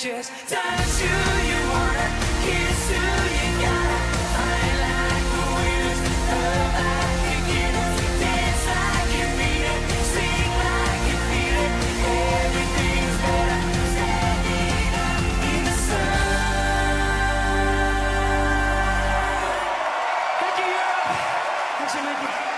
just touch who you wanna, kiss who you gotta, fight like the winners, love like you get it, dance like you mean it, sing like you feel it. Everything's better standing up in the sun. Thank you, Europe. Thanks so much.